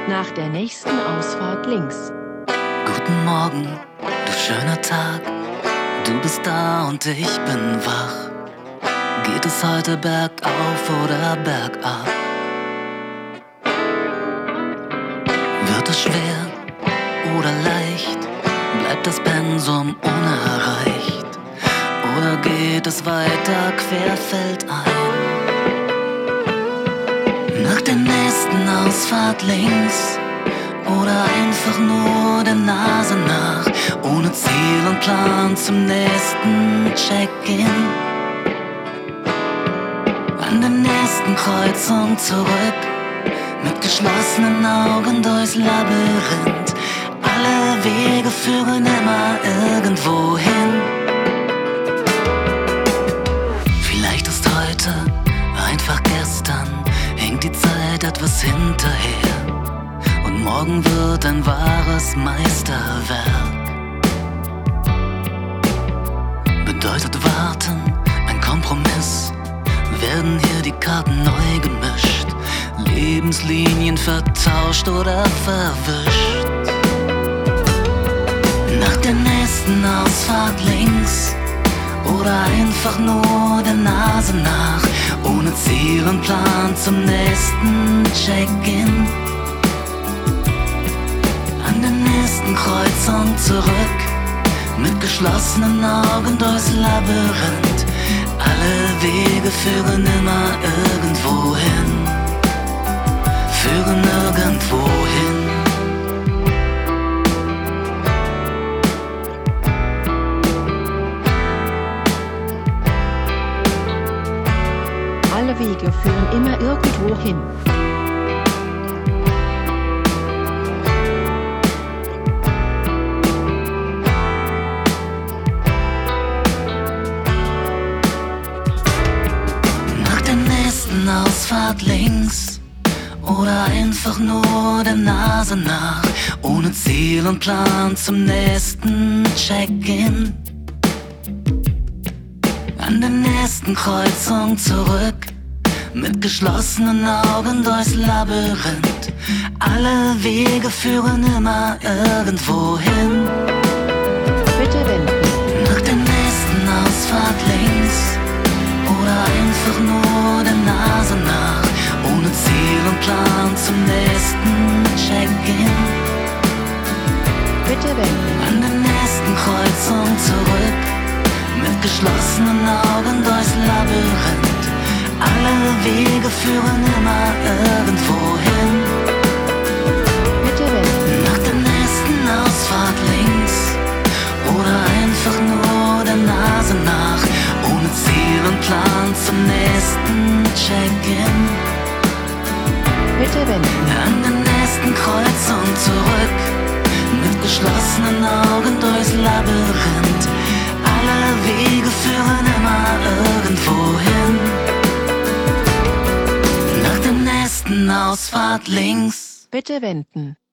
Nach der nächsten Ausfahrt links. Guten Morgen, du schöner Tag. Du bist da und ich bin wach. Geht es heute bergauf oder bergab? Wird es schwer oder leicht? Bleibt das Pensum unerreicht? Oder geht es weiter querfeldein? Nach der nächsten Ausfahrt links oder einfach nur der Nase nach, ohne Ziel und Plan zum nächsten Check-in. An der nächsten Kreuzung zurück, mit geschlossenen Augen durchs Labyrinth. Alle Wege führen immer irgendwo hin. Vielleicht ist heute einfach gestern, hängt die Zeit etwas hinterher. Und morgen wird ein wahres Meisterwerk. Bedeutet warten, ein Kompromiss. Werden hier die Karten neu gemischt, Lebenslinien vertauscht oder verwischt. Nach der nächsten Ausfahrt links oder einfach nur der Nase nach, ohne Ziel und Plan zum nächsten Check-in. An der nächsten Kreuzung zurück, mit geschlossenen Augen durchs Labyrinth. Alle Wege führen immer irgendwo hin, führen irgendwo hin. Alle Wege führen immer irgendwo hin. Ausfahrt links oder einfach nur der Nase nach, ohne Ziel und Plan zum nächsten Check-in. An der nächsten Kreuzung zurück, mit geschlossenen Augen durchs Labyrinth. Alle Wege führen immer irgendwo hin. Bitte wenden. Nach der nächsten Ausfahrt links oder einfach nur der Nase nach, ohne Ziel und Plan zum nächsten Check-in. Bitte wenden. An der nächsten Kreuzung zurück, mit geschlossenen Augen durchs Labyrinth. Alle Wege führen immer irgendwo hin. Bitte wenden. Nach der nächsten Ausfahrt links oder einfach nur der Nase nach, ohne Ziel und Plan zum nächsten Check-in. Bitte wenden. An der nächsten Kreuzung zurück, mit geschlossenen Augen durchs Labyrinth. Alle Wege führen immer irgendwo hin. Nach der nächsten Ausfahrt links. Bitte wenden.